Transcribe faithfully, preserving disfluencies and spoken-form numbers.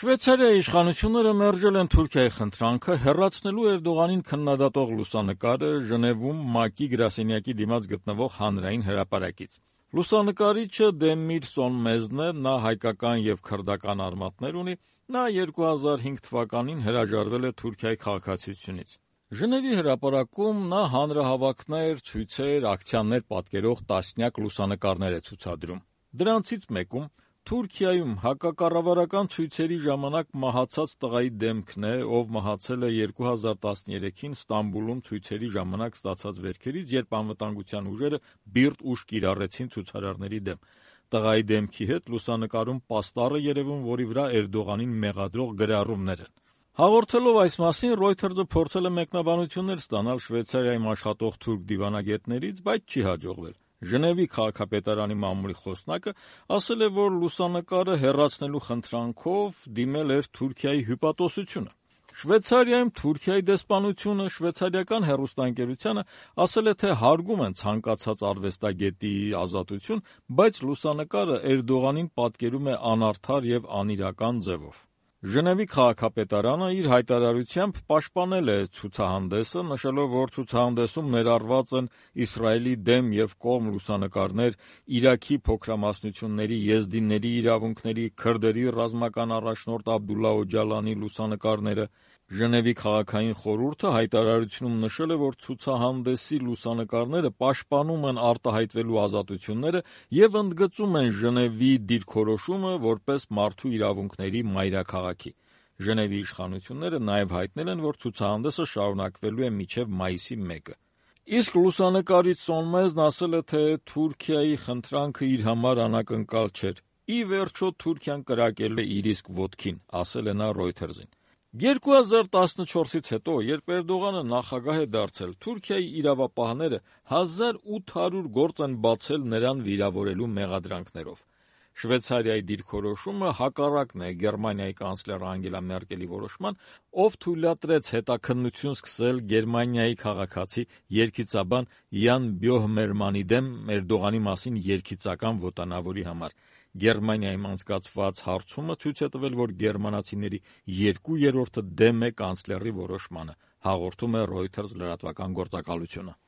Շվեյցարիայի իշխանությունները մերժել են Թուրքիայի խնդրանքը հեռացնելու Էրդողանին քննադատող լուսանկարը Ժնևում ՄԱԿ-ի գրասենյակի դիմաց գտնվող հանրային հրապարակից։ Լուսանկարիչը Դեմիր Սոնմեզն է, նա հայկական եւ քրդական արմատներ ունի, նա երկու հազար հինգ թվականին հրաժարվել է Թուրքիայի քաղաքացիությունից։ Ժնևի հրապարակում նա հանրահավաքներ, ցույցեր, ակցիաներ պատկերող տասնյակ լուսանկարներ է ցուցադրում։ Դրանցից մեկում Թուրքիայում հակակառավարական ցույցերի ժամանակ մահացած տղայի դեմքն է, ով մահացել է երկու հազար տասներեքին Ստամբուլում ցույցերի ժամանակ ստացած վերքերից, երբ անվտանգության ուժերը բիրտ ուժ կիրառեցին ցուցարարների դեմ։ Տղայի դեմքի հետ լուսանկարում պաստառ է երևում, որի վրա Էրդողանին մեղադրող գրառումներ են։ Հաղորդելով այս մասին Reuters-ը փորձել է մեկնաբանություններ ստանալ Շվեյցարիայում աշխատող թուրք դիվանագետներից, բայց չի հաջողվել։ Ժնևի քաղաքապետարանի մամուլի խոսնակը ասել է, որ լուսանկարը հեռացնելու խնդրանքով դիմել էր Թուրքիայի հյուպատոսությունը։ Շվեյցարիայում Թուրքիայի դեսպանությունը շվեյցարիական հեռուստաընկերությանը ասել է, թե հարգում են ցանկացած արվեստագետի ազատություն, բայց լուսանկարը Էրդողանին պատկերում է անարդար եւ անիրական ձևով։ Ժնևի քաղաքապետարանը իր հայտարարությամբ պաշտպանել է ցուցահանդեսը, նշելով, որ ցուցահանդեսում ներառված են Իսրայելի դեմ եւ կողմ լուսանկարներ, Իրաքի փոքրամասնությունների, եզդիների իրավունքների, քրդերի ռազմական առաջնորդ Աբդուլլա Օջալանի լուսանկարները։ Ժնևի քաղաքային խորհուրդը հայտարարությունում նշել է, որ ցուցահանդեսի լուսանկարները պաշտպանում են արտահայտվելու ազատությունները եւ ընդգծում են Ժնևի դիրքորոշումը որպես մարդու իրավունքների մայրաքաղաքի։ Ժնևի իշխանությունները նաեւ հայտնել են, որ ցուցահանդեսը շարունակվելու է մինչեւ մայիսի մեկը։ Իսկ լուսանկարիչ Սոնմեզն ասել է, թե Թուրքիայի խնդրանքը իր համար անակնկալ չէր։ Ի վերջո Թուրքիան կրակել է իր իսկ ոտքին, ասել է նա Reuters-ին։ երկու հազար տասնչորսից հետո, երբ Էրդողանը նախագահ է դարձել, Թուրքիայի իրավապահները հազար ութ հարյուր գործ են բացել նրան վիրավորելու մեղադրանքներով։ Շվեյցարիայի դիրքորոշումը հակառակն է Գերմանիայի կանցլեր Անգելա Մերկելի որոշման, ով թույլատրեց հետաքննություն սկսել Գերմանիայի քաղաքացի երգիծաբան Յան Բյոհմերմանի դեմ Էրդողանի մասին երգիծական ոտանավորի համար։ Գերմանիայում անցկացված հարցումը ցույց է տվել, որ գերմանացիների երկու երրորդը դեմ է կանցլերի որոշմանը, հաղորդում է Reuters լրատվական գործակալությունը։